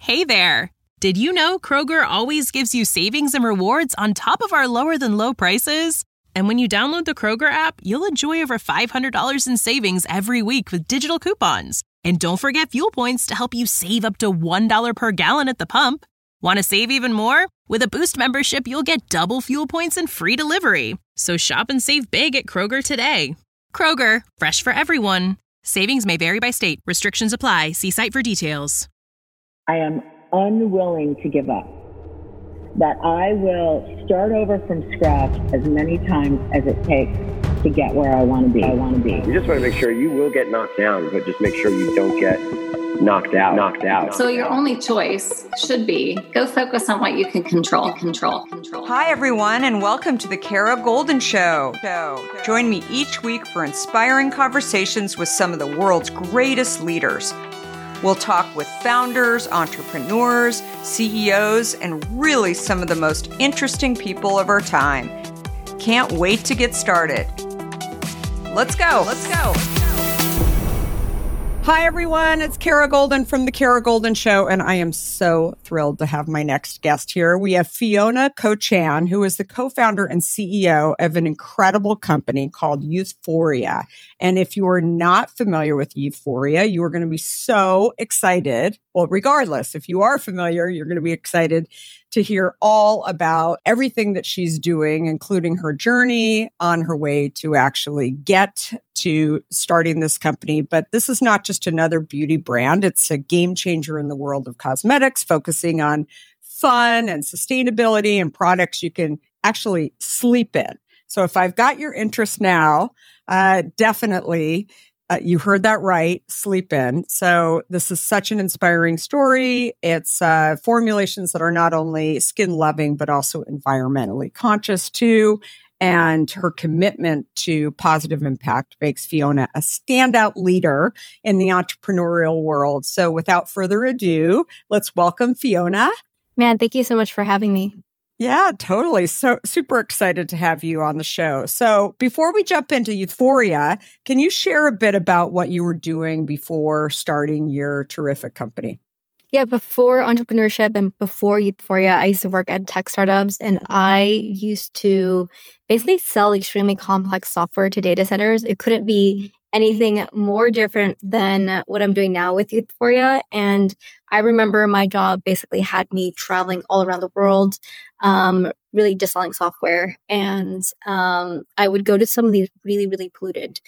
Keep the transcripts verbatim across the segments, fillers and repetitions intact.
Hey there! Did you know Kroger always gives you savings and rewards on top of our lower-than-low prices? And when you download the Kroger app, you'll enjoy over five hundred dollars in savings every week with digital coupons. And don't forget fuel points to help you save up to one dollar per gallon at the pump. Want to save even more? With a Boost membership, you'll get double fuel points and free delivery. So shop and save big at Kroger today. Kroger, fresh for everyone. Savings may vary by state. Restrictions apply. See site for details. I am unwilling to give up. That I will start over from scratch as many times as it takes to get where I want to be. I want to be. You just want to make sure you will get knocked down, but just make sure you don't get knocked out. Knocked out. So your only choice should be go focus on what you can control. Control. Control. Hi, everyone, and welcome to the Kara Goldin Show. Join me each week for inspiring conversations with some of the world's greatest leaders. We'll talk with founders, entrepreneurs, C E Os, and really some of the most interesting people of our time. Can't wait to get started. Let's go. Let's go. Hi, everyone. It's Kara Goldin from The Kara Goldin Show, and I am so thrilled to have my next guest here. We have Fiona Ko-Chan, who is the co-founder and C E O of an incredible company called Youthforia. And if you are not familiar with Youthforia, you are going to be so excited. Well, regardless, if you are familiar, you're going to be excited to hear all about everything that she's doing, including her journey on her way to actually get to starting this company. But this is not just another beauty brand. It's a game changer in the world of cosmetics, focusing on fun and sustainability and products you can actually sleep in. So if I've got your interest now, uh, definitely Uh, you heard that right, sleep in. So this is such an inspiring story. It's uh, formulations that are not only skin loving, but also environmentally conscious too. And her commitment to positive impact makes Fiona a standout leader in the entrepreneurial world. So without further ado, let's welcome Fiona. Man, thank you so much for having me. Yeah, totally. So super excited to have you on the show. So before we jump into Youthforia, can you share a bit about what you were doing before starting your terrific company? Yeah, before entrepreneurship and before Youthforia, I used to work at tech startups, and I used to basically sell extremely complex software to data centers. It couldn't be anything more different than what I'm doing now with Youthforia. And I remember my job basically had me traveling all around the world, um, really just selling software. And um, I would go to some of these really, really polluted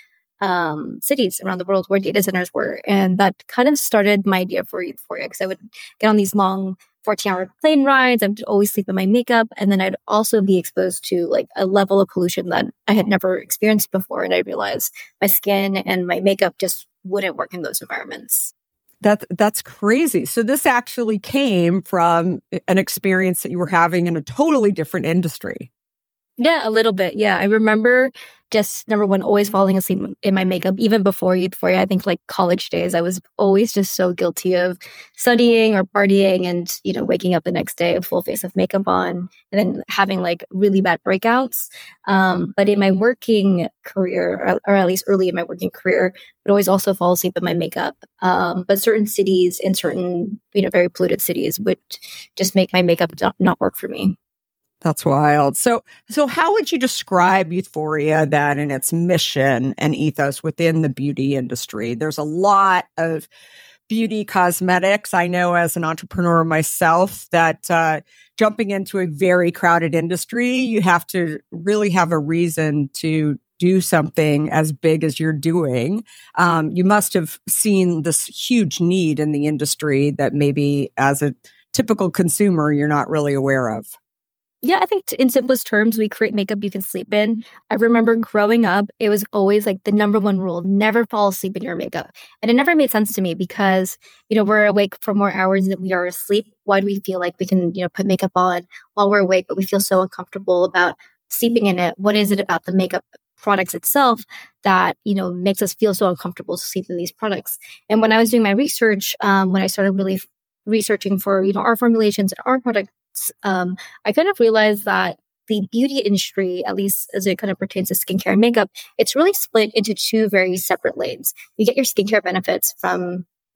um, cities around the world where data centers were. And that kind of started my idea for Youthforia, because I would get on these long fourteen-hour plane rides. I'd always sleep in my makeup. And then I'd also be exposed to like a level of pollution that I had never experienced before. And I realized my skin and my makeup just wouldn't work in those environments. That, that's crazy. So this actually came from an experience that you were having in a totally different industry. Yeah, a little bit. Yeah. I remember just, number one, always falling asleep in my makeup, even before Youthforia. I think like college days, I was always just so guilty of studying or partying and, you know, waking up the next day a full face of makeup on and then having like really bad breakouts. Um, but in my working career, or, or at least early in my working career, I would always also fall asleep in my makeup. Um, but certain cities in certain, you know, very polluted cities would just make my makeup not, not work for me. That's wild. So, so how would you describe Youthforia then in its mission and ethos within the beauty industry? There's a lot of beauty cosmetics. I know as an entrepreneur myself that uh, jumping into a very crowded industry, you have to really have a reason to do something as big as you're doing. Um, you must have seen this huge need in the industry that maybe as a typical consumer, you're not really aware of. Yeah, I think t- in simplest terms, we create makeup you can sleep in. I remember growing up, it was always like the number one rule, never fall asleep in your makeup. And it never made sense to me because, you know, we're awake for more hours than we are asleep. Why do we feel like we can, you know, put makeup on while we're awake, but we feel so uncomfortable about sleeping in it? What is it about the makeup products itself that, you know, makes us feel so uncomfortable to sleep in these products? And when I was doing my research, um, when I started really f- researching for, you know, our formulations and our products, Um, I kind of realized that the beauty industry, at least as it kind of pertains to skincare and makeup, it's really split into two very separate lanes. You get your skincare benefits from,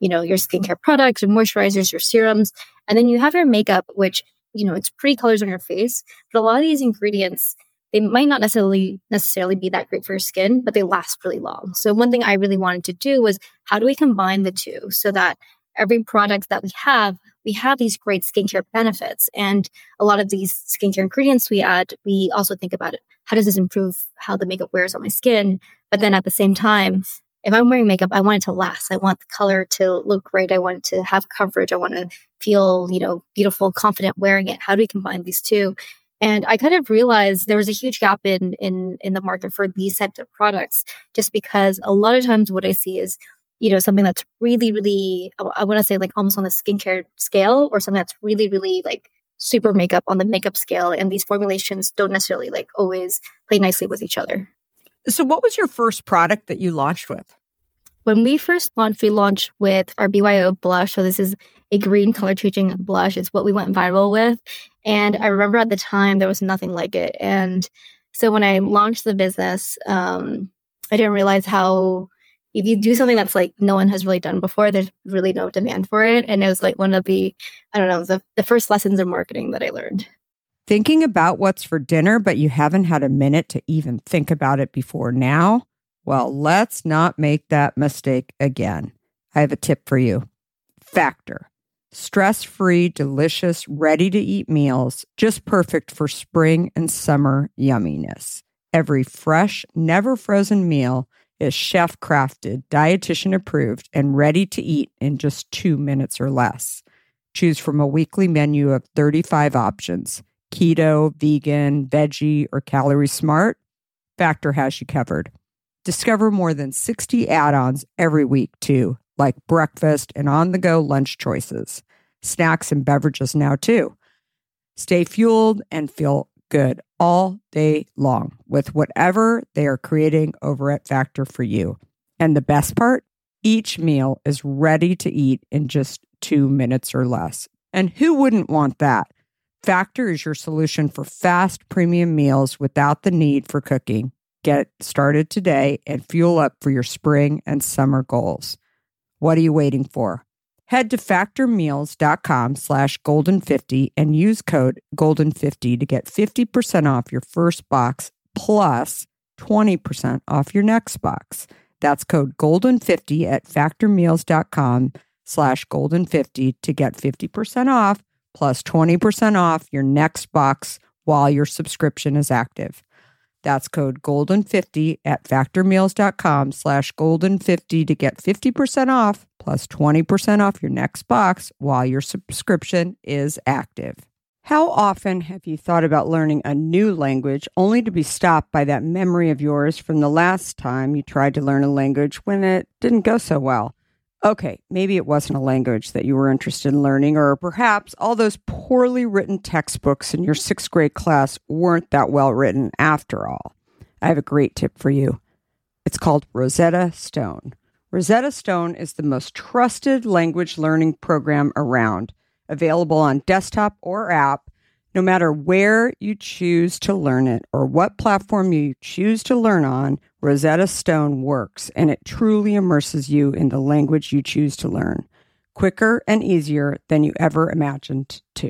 you know, your skincare products, your moisturizers, your serums. And then you have your makeup, which, you know, it's pretty colors on your face. But a lot of these ingredients, they might not necessarily necessarily be that great for your skin, but they last really long. So one thing I really wanted to do was, how do we combine the two so that every product that we have, we have these great skincare benefits. And a lot of these skincare ingredients we add, we also think about it. How does this improve how the makeup wears on my skin? But then at the same time, if I'm wearing makeup, I want it to last. I want the color to look great. I want it to have coverage. I want to feel, you know, beautiful, confident wearing it. How do we combine these two? And I kind of realized there was a huge gap in in in the market for these types of products, just because a lot of times what I see is, you know, something that's really, really, I want to say like almost on the skincare scale, or something that's really, really like super makeup on the makeup scale. And these formulations don't necessarily like always play nicely with each other. So what was your first product that you launched with? When we first launched, we launched with our B Y O blush. So this is a green color changing blush. It's what we went viral with. And I remember at the time, there was nothing like it. And so when I launched the business, um, I didn't realize how, if you do something that's like no one has really done before, there's really no demand for it. And it was like one of the, I don't know, the, the first lessons in marketing that I learned. Thinking about what's for dinner, but you haven't had a minute to even think about it before now? Well, let's not make that mistake again. I have a tip for you. Factor. Stress-free, delicious, ready-to-eat meals, just perfect for spring and summer yumminess. Every fresh, never frozen meal is chef-crafted, dietitian-approved, and ready to eat in just two minutes or less. Choose from a weekly menu of thirty-five options. Keto, vegan, veggie, or calorie smart, Factor has you covered. Discover more than sixty add-ons every week, too, like breakfast and on-the-go lunch choices. Snacks and beverages now, too. Stay fueled and feel good all day long with whatever they are creating over at Factor for you. And the best part? Each meal is ready to eat in just two minutes or less. And who wouldn't want that? Factor is your solution for fast premium meals without the need for cooking. Get started today and fuel up for your spring and summer goals. What are you waiting for? Head to factormeals.com slash golden50 and use code golden fifty to get fifty percent off your first box plus twenty percent off your next box. That's code golden fifty at factormeals.com slash golden50 to get fifty percent off plus twenty percent off your next box while your subscription is active. That's code golden fifty at factormeals.com slash golden50 to get fifty percent off plus twenty percent off your next box while your subscription is active. How often have you thought about learning a new language only to be stopped by that memory of yours from the last time you tried to learn a language when it didn't go so well? Okay, maybe it wasn't a language that you were interested in learning, or perhaps all those poorly written textbooks in your sixth grade class weren't that well written after all. I have a great tip for you. It's called Rosetta Stone. Rosetta Stone is the most trusted language learning program around, available on desktop or app, no matter where you choose to learn it or what platform you choose to learn on. Rosetta Stone works, and it truly immerses you in the language you choose to learn, quicker and easier than you ever imagined to.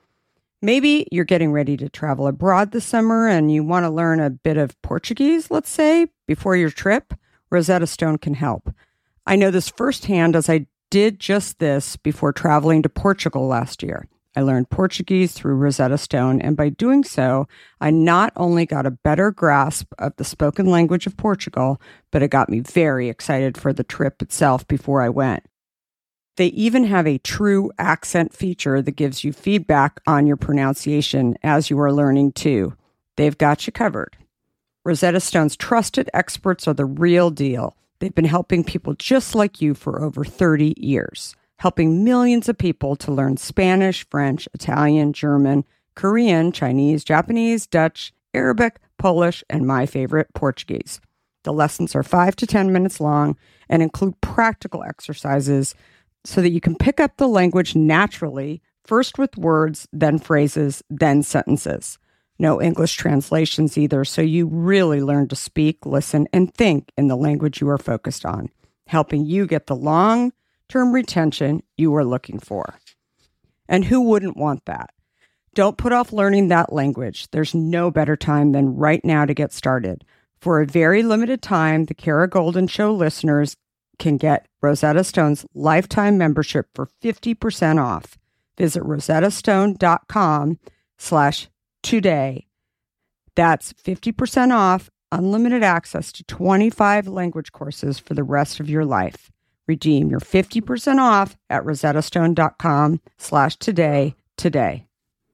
Maybe you're getting ready to travel abroad this summer and you want to learn a bit of Portuguese, let's say, before your trip. Rosetta Stone can help. I know this firsthand, as I did just this before traveling to Portugal last year. I learned Portuguese through Rosetta Stone, and by doing so, I not only got a better grasp of the spoken language of Portugal, but it got me very excited for the trip itself before I went. They even have a true accent feature that gives you feedback on your pronunciation as you are learning too. They've got you covered. Rosetta Stone's trusted experts are the real deal. They've been helping people just like you for over thirty years. Helping millions of people to learn Spanish, French, Italian, German, Korean, Chinese, Japanese, Dutch, Arabic, Polish, and my favorite, Portuguese. The lessons are five to ten minutes long and include practical exercises so that you can pick up the language naturally, first with words, then phrases, then sentences. No English translations either, so you really learn to speak, listen, and think in the language you are focused on, helping you get the long long-term retention you are looking for. And who wouldn't want that? Don't put off learning that language. There's no better time than right now to get started. For a very limited time, the Kara Goldin Show listeners can get Rosetta Stone's lifetime membership for fifty percent off. Visit rosettastone.com slash today. That's fifty percent off, unlimited access to twenty-five language courses for the rest of your life. Redeem your fifty percent off at rosettastone.com slash today today.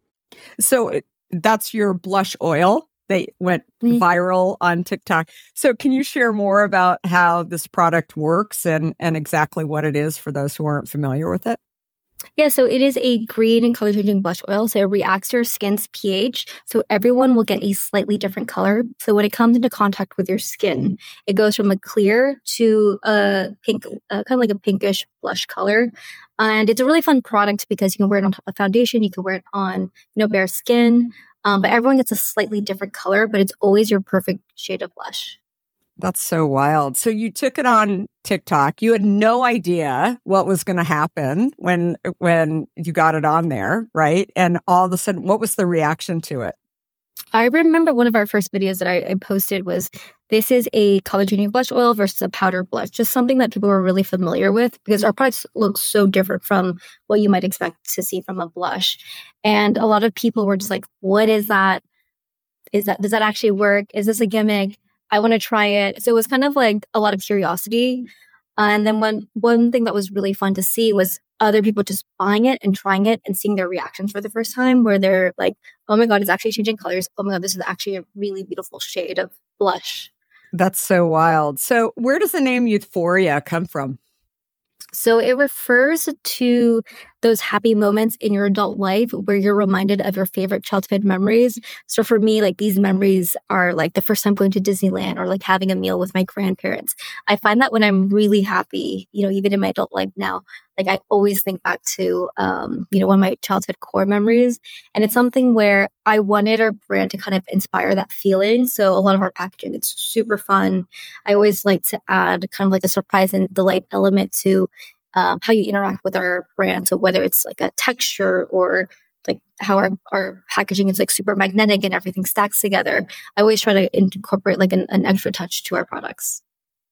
So that's your blush oil. They went viral on TikTok. So can you share more about how this product works and, and exactly what it is for those who aren't familiar with it? Yeah, so it is a green and color-changing blush oil. So it reacts to your skin's pH. So everyone will get a slightly different color. So when it comes into contact with your skin, it goes from a clear to a pink, uh, kind of like a pinkish blush color. And it's a really fun product because you can wear it on top of foundation. You can wear it on, you know, bare skin. Um, but everyone gets a slightly different color, but it's always your perfect shade of blush. That's so wild. So you took it on TikTok. You had no idea what was going to happen when when you got it on there, right? And all of a sudden, what was the reaction to it? I remember one of our first videos that I, I posted was, this is a color-changing blush oil versus a powder blush, just something that people were really familiar with because our products look so different from what you might expect to see from a blush. And a lot of people were just like, what is that? Is that, does that actually work? Is this a gimmick? I want to try it. So it was kind of like a lot of curiosity. Uh, and then one one thing that was really fun to see was other people just buying it and trying it and seeing their reactions for the first time, where they're like, oh my God, it's actually changing colors. Oh my God, this is actually a really beautiful shade of blush. That's so wild. So where does the name Youthforia come from? So it refers to those happy moments in your adult life where you're reminded of your favorite childhood memories. So for me, like these memories are like the first time going to Disneyland or like having a meal with my grandparents. I find that when I'm really happy, you know, even in my adult life now, like I always think back to, um, you know, one of my childhood core memories. And it's something where I wanted our brand to kind of inspire that feeling. So a lot of our packaging, it's super fun. I always like to add kind of like a surprise and delight element to Um, how you interact with our brand. So whether it's like a texture or like how our, our packaging is like super magnetic and everything stacks together, I always try to incorporate like an, an extra touch to our products.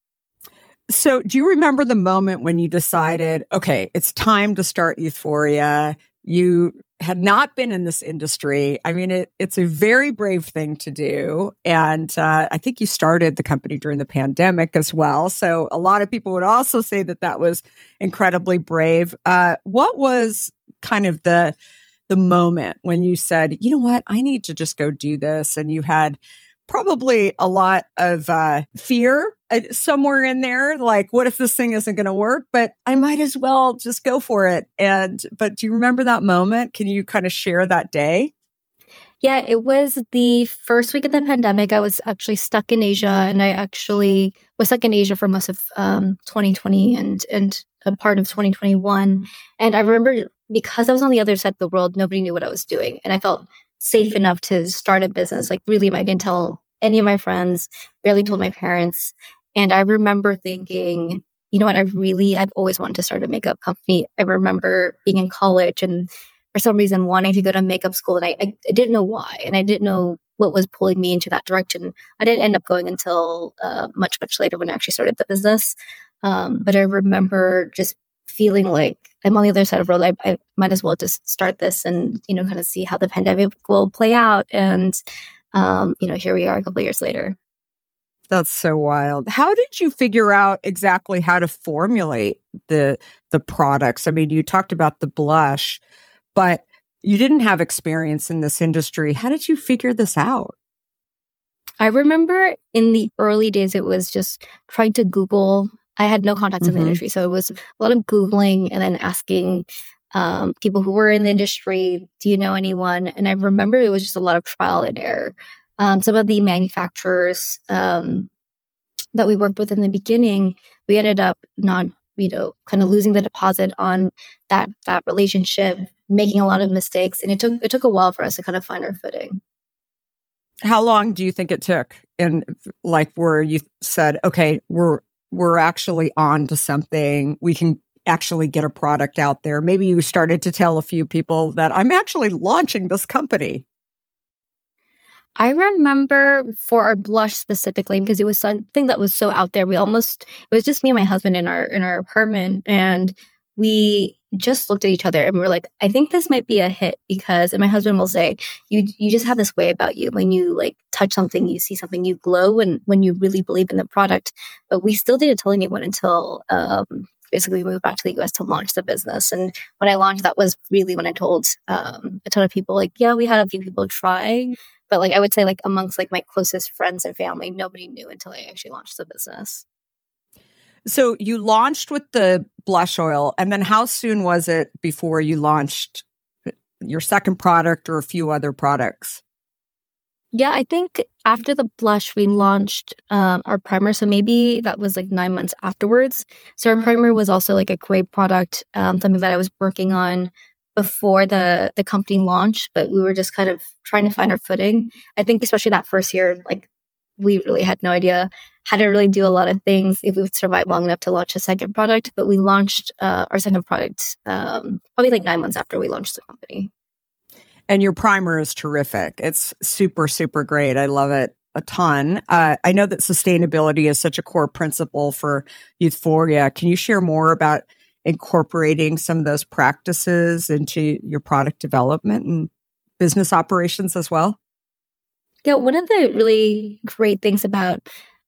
So do you remember the moment when you decided, okay, it's time to start Youthforia? You had not been in this industry. I mean, it, it's a very brave thing to do. And uh, I think you started the company during the pandemic as well. So a lot of people would also say that that was incredibly brave. Uh, what was kind of the the moment when you said, you know what, I need to just go do this? And you had probably a lot of uh, fear uh, somewhere in there. Like, what if this thing isn't going to work? But I might as well just go for it. And, but do you remember that moment? Can you kind of share that day? Yeah, it was the first week of the pandemic. I was actually stuck in Asia, and I actually was stuck in Asia for most of um, twenty twenty and, and a part of twenty twenty-one. And I remember because I was on the other side of the world, nobody knew what I was doing. And I felt safe enough to start a business. Like really, I didn't tell any of my friends, barely told my parents. And I remember thinking, you know what, I really, I've always wanted to start a makeup company. I remember being in college and for some reason wanting to go to makeup school. And I, I, I didn't know why. And I didn't know what was pulling me into that direction. I didn't end up going until uh, much, much later when I actually started the business. Um, but I remember just feeling like I'm on the other side of the road. I, I might as well just start this and, you know, kind of see how the pandemic will play out. And, um, you know, here we are a couple of years later. That's so wild. How did you figure out exactly how to formulate the the products? I mean, you talked about the blush, but you didn't have experience in this industry. How did you figure this out? I remember in the early days, it was just trying to Google. I had no contacts mm-hmm. in the industry. So it was a lot of Googling and then asking um, people who were in the industry, do you know anyone? And I remember it was just a lot of trial and error. Um, some of the manufacturers um, that we worked with in the beginning, we ended up not, you know, kind of losing the deposit on that that relationship, making a lot of mistakes. And it took it took a while for us to kind of find our footing. How long do you think it took? And like where you said, okay, we're we're actually on to something. We can actually get a product out there? Maybe you started to tell a few people that I'm actually launching this company. I remember for our blush specifically, because it was something that was so out there. We almost, it was just me and my husband in our in our apartment, and we just looked at each other and we were like, I think this might be a hit, because, and my husband will say, you you just have this way about you. When you like touch something, you see something, you glow, and when you really believe in the product. But we still didn't tell anyone until um, basically we moved back to the U S to launch the business. And when I launched, that was really when I told um, a ton of people, like, yeah, we had a few people try. But like I would say, like amongst like my closest friends and family, nobody knew until I actually launched the business. So you launched with the blush oil, and then how soon was it before you launched your second product or a few other products? Yeah, I think after the blush, we launched um, our primer. So maybe that was like nine months afterwards. So our primer was also like a great product, um, something that I was working on before the the company launched, but we were just kind of trying to find our footing. I think especially that first year, like we really had no idea how to really do a lot of things if we would survive long enough to launch a second product. But we launched uh, our second product um, probably like nine months after we launched the company. And your primer is terrific. It's super, super great. I love it a ton. Uh, I know that sustainability is such a core principle for Youthforia. Can you share more about incorporating some of those practices into your product development and business operations as well? Yeah, one of the really great things about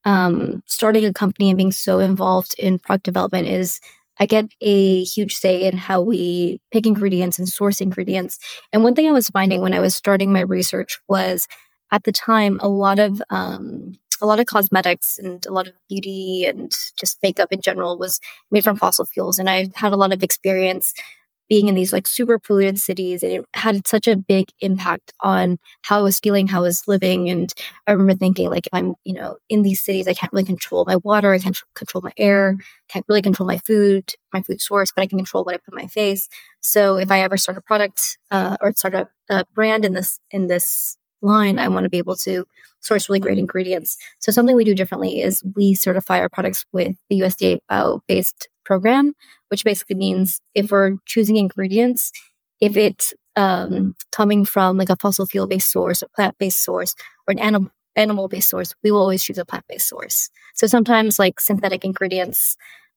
um, starting a company and being so involved in product development is I get a huge say in how we pick ingredients and source ingredients. And one thing I was finding when I was starting my research was at the time, a lot of um, a lot of cosmetics and a lot of beauty and just makeup in general was made from fossil fuels. And I had a lot of experience being in these like super polluted cities, and it had such a big impact on how I was feeling, how I was living. And I remember thinking, like, if I'm, you know, in these cities, I can't really control my water, I can't tr- control my air, can't really control my food, my food source, but I can control what I put in my face. So if I ever start a product uh, or start a, a brand in this in this line, I want to be able to source really great ingredients. So something we do differently is we certify our products with the U S D A bio-based program, which basically means if we're choosing ingredients, if it's um, coming from like a fossil fuel-based source, a plant-based source, or an animal animal-based source, we will always choose a plant-based source. So sometimes like synthetic ingredients,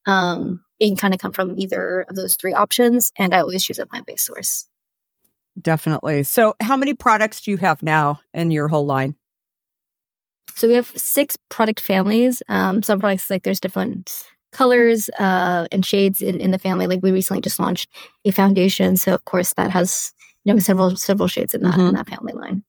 um, it can kind of come from either of those three options, and I always choose a plant-based source. Definitely. So how many products do you have now in your whole line? So we have six product families. Um, some products, like there's different colors uh, and shades in, in the family. Like we recently just launched a foundation. So of course that has, you know, several several shades in that, mm-hmm. in that family line.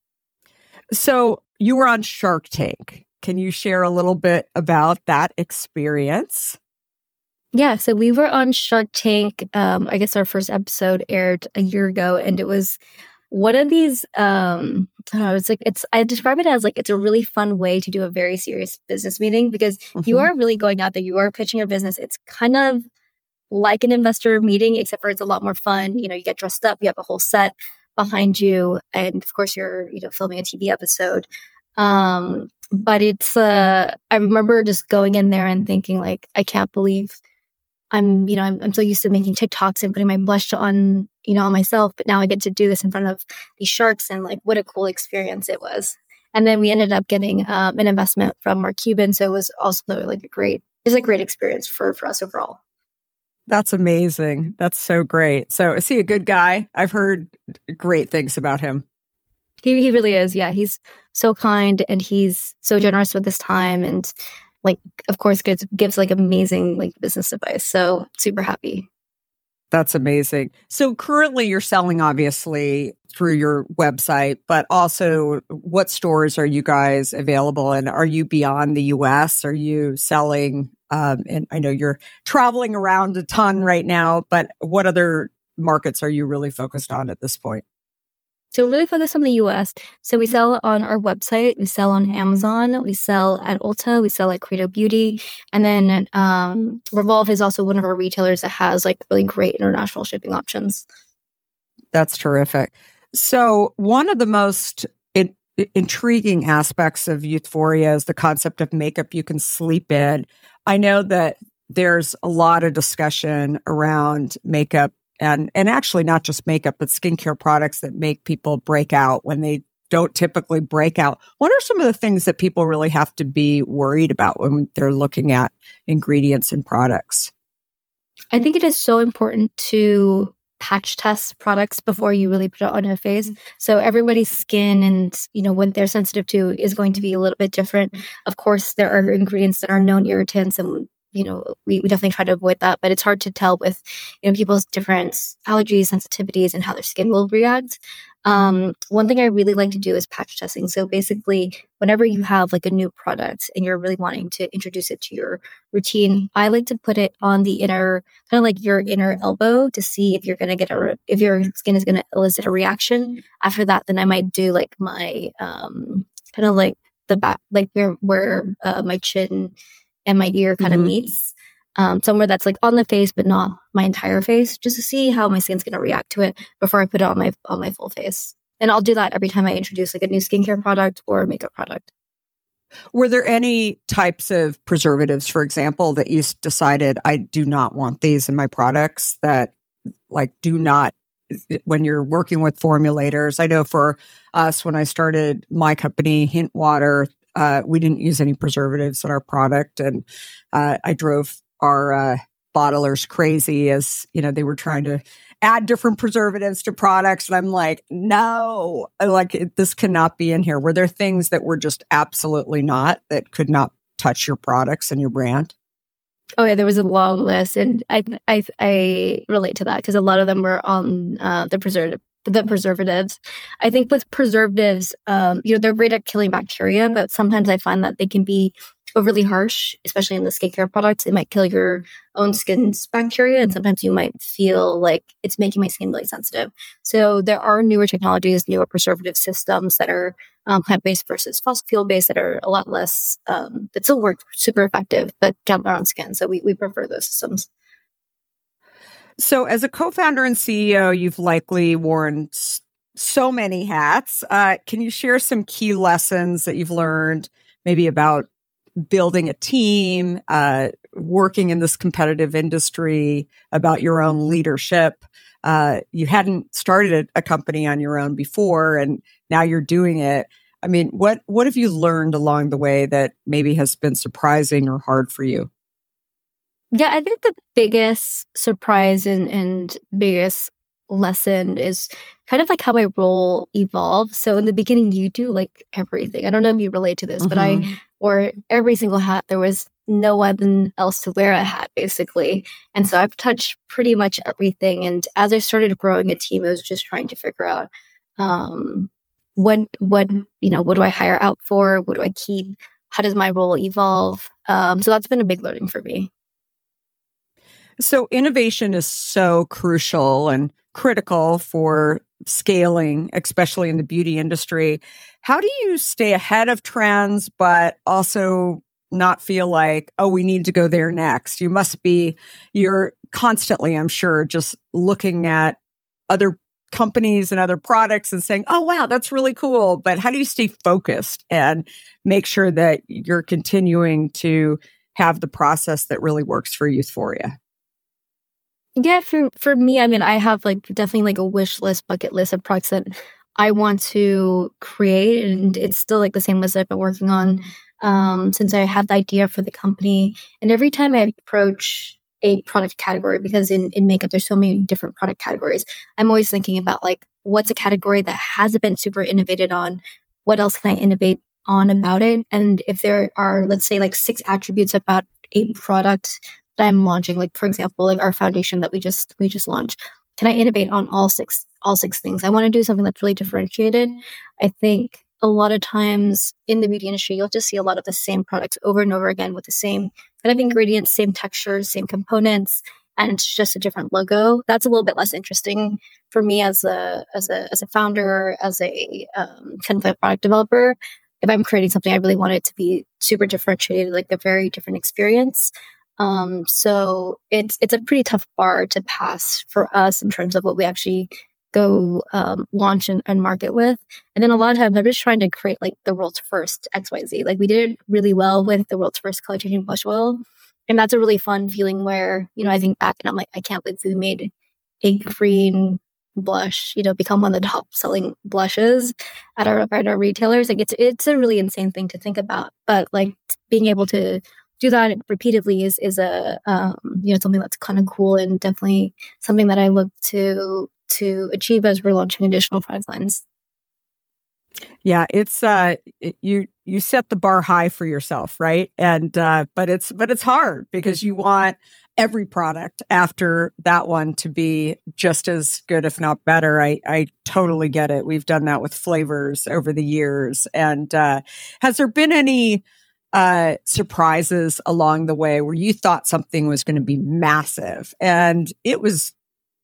So you were on Shark Tank. Can you share a little bit about that experience? Yeah, so we were on Shark Tank. Um, I guess our first episode aired a year ago, and it was one of these. Um, I don't know, it's like it's. I describe it as like it's a really fun way to do a very serious business meeting, because mm-hmm. you are really going out there. You are pitching your business. It's kind of like an investor meeting, except for it's a lot more fun. You know, you get dressed up. You have a whole set behind you, and of course, you're you know filming a T V episode. Um, but it's. Uh, I remember just going in there and thinking like, I can't believe. I'm, you know, I'm, I'm so used to making TikToks and putting my blush on, you know, on myself, but now I get to do this in front of these sharks, and like, what a cool experience it was. And then we ended up getting um, an investment from Mark Cuban, so it was also like a great, it was a great experience for for us overall. That's amazing. That's so great. So is he a good guy? I've heard great things about him. He he really is. Yeah, he's so kind, and he's so generous with his time, and like, of course, gives, gives like amazing like business advice. So super happy. That's amazing. So currently you're selling obviously through your website, but also what stores are you guys available in? Are you beyond the U S? Are you selling? Um, and I know you're traveling around a ton right now, but what other markets are you really focused on at this point? So really focused on the U S. So we sell on our website, we sell on Amazon, we sell at Ulta, we sell at Credo Beauty. And then um, Revolve is also one of our retailers that has like really great international shipping options. That's terrific. So one of the most in- intriguing aspects of Youthforia is the concept of makeup you can sleep in. I know that there's a lot of discussion around makeup and, and actually not just makeup, but skincare products that make people break out when they don't typically break out. What are some of the things that people really have to be worried about when they're looking at ingredients and products? I think it is so important to patch test products before you really put it on your face. So everybody's skin and, you know, what they're sensitive to is going to be a little bit different. Of course, there are ingredients that are known irritants, and, you know, we, we definitely try to avoid that, but it's hard to tell with, you know, people's different allergies, sensitivities, and how their skin will react. Um, one thing I really like to do is patch testing. So basically, whenever you have like a new product and you're really wanting to introduce it to your routine, I like to put it on the inner, kind of like your inner elbow, to see if you're going to get a, re- if your skin is going to elicit a reaction. After that, then I might do like my, um, kind of like the back, like where, where, uh, my chin and my ear kind of mm-hmm. meets. Um, somewhere that's like on the face, but not my entire face, just to see how my skin's going to react to it before I put it on my on my full face. And I'll do that every time I introduce like a new skincare product or a makeup product. Were there any types of preservatives, for example, that you decided I do not want these in my products, that like do not, when you're working with formulators? I know for us, when I started my company, Hint Water, uh, we didn't use any preservatives in our product. And uh, I drove our uh, bottlers crazy as, you know, they were trying to add different preservatives to products. And I'm like, no, like it, this cannot be in here. Were there things that were just absolutely not, that could not touch your products and your brand? Oh yeah, there was a long list, and I I, I relate to that because a lot of them were on uh, the preservative. The preservatives. I think with preservatives, um, you know, they're great at killing bacteria, but sometimes I find that they can be overly harsh, especially in the skincare products. It might kill your own skin's bacteria, and sometimes you might feel like it's making my skin really sensitive. So there are newer technologies, newer preservative systems that are um, plant-based versus fossil fuel-based that are a lot less, um, that still work super effective, but gentler on skin. So we, we prefer those systems. So as a co-founder and C E O, you've likely worn so many hats. Uh, can you share some key lessons that you've learned, maybe about building a team, uh, working in this competitive industry, about your own leadership? Uh, you hadn't started a, a company on your own before, and now you're doing it. I mean, what what have you learned along the way that maybe has been surprising or hard for you? Yeah, I think the biggest surprise and, and biggest lesson is kind of like how my role evolved. So in the beginning, you do like everything. I don't know if you relate to this, mm-hmm. but I wore every single hat. There was no one else to wear a hat, basically. And so I've touched pretty much everything. And as I started growing a team, I was just trying to figure out um, what, what, you know, what do I hire out for? What do I keep? How does my role evolve? Um, so that's been a big learning for me. So innovation is so crucial and critical for scaling, especially in the beauty industry. How do you stay ahead of trends, but also not feel like, oh, we need to go there next? You must be, you're constantly, I'm sure, just looking at other companies and other products and saying, oh, wow, that's really cool. But how do you stay focused and make sure that you're continuing to have the process that really works for Youthforia? Yeah, for for me, I mean, I have like definitely like a wish list, bucket list of products that I want to create, and it's still like the same list I've been working on um, since I had the idea for the company. And every time I approach a product category, because in, in makeup there's so many different product categories, I'm always thinking about like, what's a category that hasn't been super innovated on? What else can I innovate on about it? And if there are, let's say, like six attributes about a product that I'm launching, like for example, like our foundation that we just we just launched, can I innovate on all six all six things? I want to do something that's really differentiated. I think a lot of times in the beauty industry, you'll just see a lot of the same products over and over again with the same kind of ingredients, same textures, same components, and it's just a different logo. That's a little bit less interesting for me as a as a as a founder, as a um, kind of a product developer. If I'm creating something, I really want it to be super differentiated, like a very different experience. Um, so it's it's a pretty tough bar to pass for us in terms of what we actually go um, launch and, and market with. And then a lot of times I'm just trying to create like the world's first X Y Z. Like we did really well with the world's first color changing blush oil. and that's a really fun feeling where, you know, I think back and I'm like, I can't believe we made a green blush, you know, become one of the top selling blushes at our, at our retailers. Like it's, it's a really insane thing to think about, but like being able to do that repeatedly is, is a, um, you know, something that's kind of cool and definitely something that I look to, to achieve as we're launching additional product lines. Yeah, it's uh it, you you set the bar high for yourself, right? And uh but it's but it's hard because you want every product after that one to be just as good, if not better. I I totally get it. We've done that with flavors over the years. And uh has there been any uh surprises along the way where you thought something was going to be massive and it was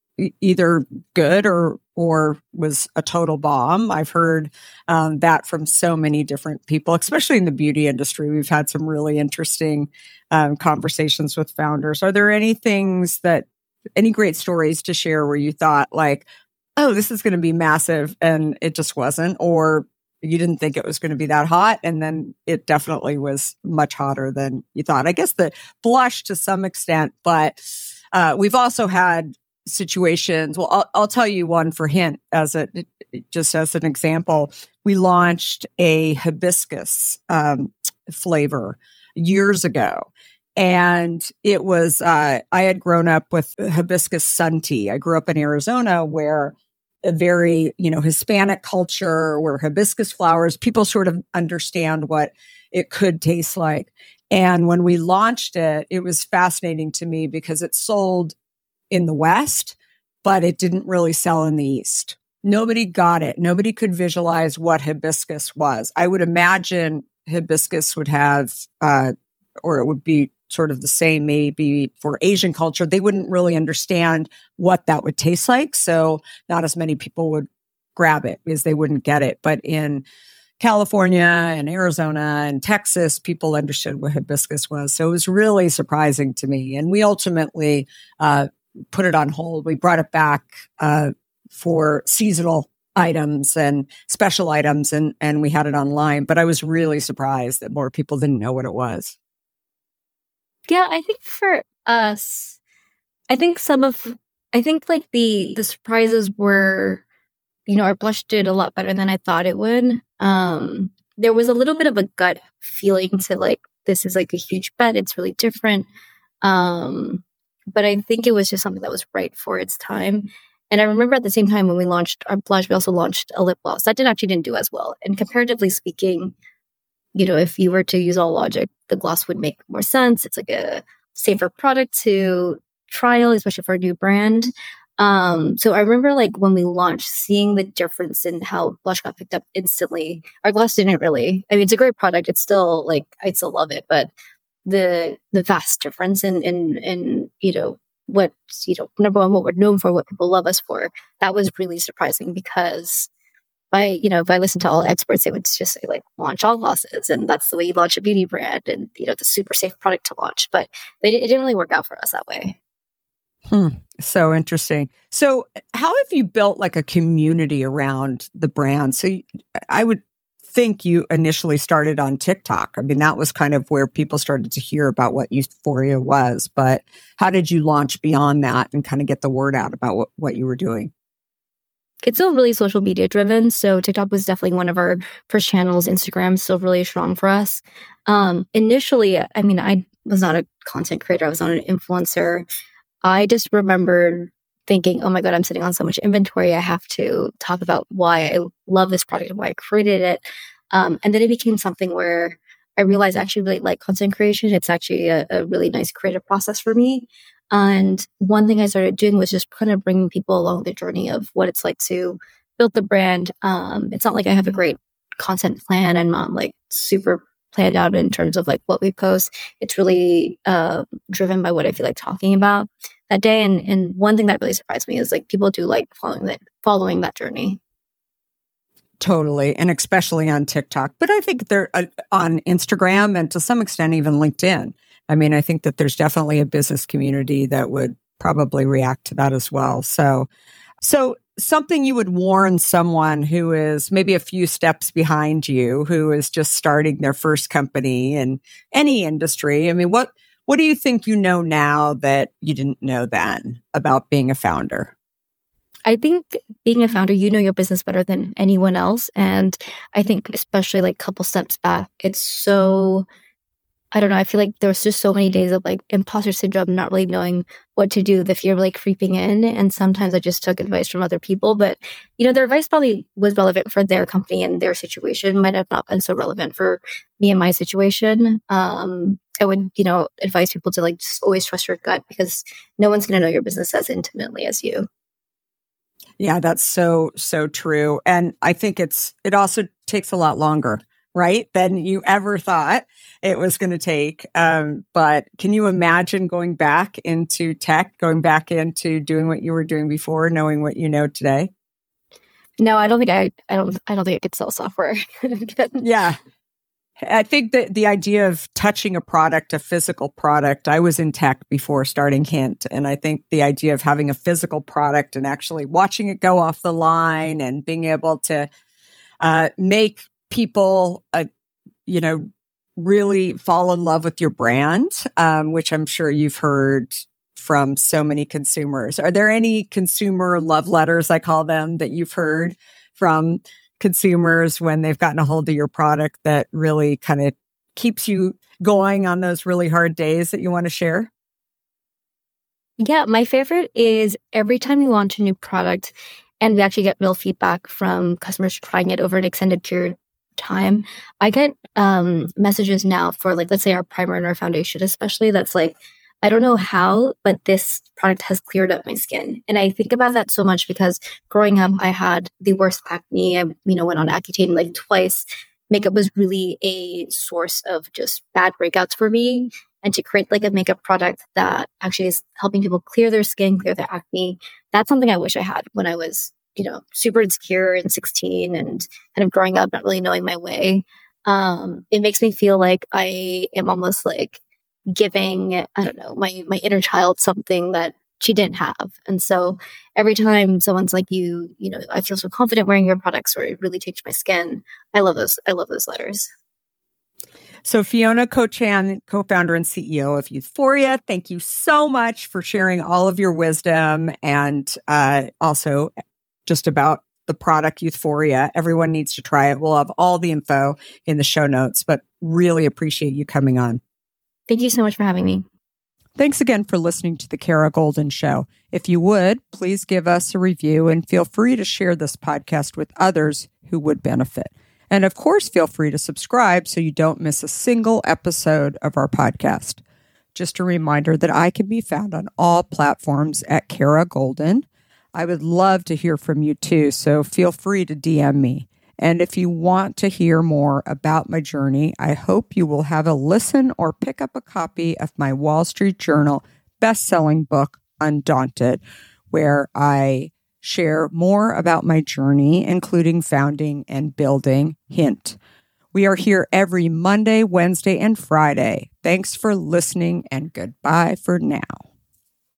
either good or or was a total bomb? I've heard um, that from so many different people, especially in the beauty industry. We've had some really interesting um, conversations with founders. Are there any things that, any great stories to share where you thought like, oh, this is going to be massive and it just wasn't, or you didn't think it was going to be that hot and then it definitely was much hotter than you thought? I guess the blush to some extent, but uh, we've also had situations. Well, I'll, I'll tell you one for hint as a, just as an example. We launched a hibiscus um, flavor years ago. And it was, uh, I had grown up with hibiscus sun tea. I grew up in Arizona where a very, you know, Hispanic culture where hibiscus flowers, people sort of understand what it could taste like. And when we launched it, it was fascinating to me because it sold in the West, but it didn't really sell in the East. Nobody got it. Nobody could visualize what hibiscus was. I would imagine hibiscus would have, uh, or it would be sort of the same maybe for Asian culture. They wouldn't really understand what that would taste like. So not as many people would grab it because they wouldn't get it. But in California and Arizona and Texas, people understood what hibiscus was. So it was really surprising to me. And we ultimately, uh, put it on hold. We brought it back uh, for seasonal items and special items, and and we had it online. But I was really surprised that more people didn't know what it was. Yeah, I think for us, I think some of, I think like the the surprises were, you know, our blush did a lot better than I thought it would. Um, there was a little bit of a gut feeling to like, this is like a huge bet. It's really different. Um, But I think it was just something that was right for its time. And I remember at the same time when we launched our blush, we also launched a lip gloss. That did actually didn't do as well. And comparatively speaking, you know, if you were to use all logic, the gloss would make more sense. It's like a safer product to trial, especially for a new brand. Um, so I remember like when we launched, seeing the difference in how blush got picked up instantly. Our gloss didn't really. I mean, it's a great product. It's still like, I still love it, but the the vast difference in in in you know what you know number one, what we're known for, what people love us for, that was really surprising because by you know if I listen to all experts, they would just say like launch all glosses and that's the way you launch a beauty brand and you know it's a super safe product to launch, but they, it didn't really work out for us that way. Hmm. So interesting. So how have you built like a community around the brand? So you, I would think you initially started on TikTok. I mean, that was kind of where people started to hear about what Euphoria was. But how did you launch beyond that and kind of get the word out about what, what you were doing? It's still really social media driven. So TikTok was definitely one of our first channels. Instagram is still really strong for us. Um, initially, I mean, I was not a content creator. I was not an influencer. I just remembered thinking, oh my God, I'm sitting on so much inventory. I have to talk about why I love this product and why I created it. Um, and then it became something where I realized I actually really like content creation. It's actually a, a really nice creative process for me. And one thing I started doing was just kind of bringing people along the journey of what it's like to build the brand. Um, it's not like I have a great content plan and I'm like super planned out in terms of like what we post. It's really uh, driven by what I feel like talking about that day. And and one thing that really surprised me is like people do like following that following that journey. Totally. And especially on TikTok. But I think they're uh, on Instagram and to some extent even LinkedIn. I mean, I think that there's definitely a business community that would probably react to that as well. So, so something you would warn someone who is maybe a few steps behind you, who is just starting their first company in any industry. I mean, what What do you think you know now that you didn't know then about being a founder? I think being a founder, you know your business better than anyone else. And I think especially like a couple steps back, it's so, I don't know, I feel like there was just so many days of like imposter syndrome, not really knowing what to do, the fear of like creeping in. And sometimes I just took advice from other people. But, you know, their advice probably was relevant for their company and their situation, might have not been so relevant for me and my situation. Um, I would, you know, advise people to like just always trust your gut, because no one's going to know your business as intimately as you. Yeah, that's so, so true. And I think it's, it also takes a lot longer, right, than you ever thought it was going to take. Um, but can you imagine going back into tech, going back into doing what you were doing before, knowing what you know today? No, I don't think I, I don't, I don't think I could sell software. Yeah. I think that the idea of touching a product, a physical product, I was in tech before starting Hint. And I think the idea of having a physical product and actually watching it go off the line and being able to uh, make people, uh, you know, really fall in love with your brand, um, which I'm sure you've heard from so many consumers. Are there any consumer love letters, I call them, that you've heard from consumers when they've gotten a hold of your product that really kind of keeps you going on those really hard days that you want to share? Yeah, my favorite is every time we launch a new product and we actually get real feedback from customers trying it over an extended period of time. I get um, messages now for, like, let's say our primer and our foundation, especially, that's like, I don't know how, but this product has cleared up my skin. And I think about that so much because growing up, I had the worst acne. I, you know, went on Accutane like twice. Makeup was really a source of just bad breakouts for me. And to create like a makeup product that actually is helping people clear their skin, clear their acne, that's something I wish I had when I was, you know, super insecure and sixteen and kind of growing up, not really knowing my way. Um, it makes me feel like I am almost like giving, I don't know, my my inner child something that she didn't have. And so every time someone's like, you, you know, I feel so confident wearing your products, or it really changed my skin. I love those. I love those letters. So Fiona Ko-Chan, co-founder and C E O of Youthforia, thank you so much for sharing all of your wisdom and uh, also just about the product Youthforia. Everyone needs to try it. We'll have all the info in the show notes, but really appreciate you coming on. Thank you so much for having me. Thanks again for listening to The Kara Goldin Show. If you would, please give us a review and feel free to share this podcast with others who would benefit. And of course, feel free to subscribe so you don't miss a single episode of our podcast. Just a reminder that I can be found on all platforms at Kara Goldin. I would love to hear from you too, so feel free to D M me. And if you want to hear more about my journey, I hope you will have a listen or pick up a copy of my Wall Street Journal best-selling book, Undaunted, where I share more about my journey, including founding and building Hint. We are here every Monday, Wednesday, and Friday. Thanks for listening, and goodbye for now.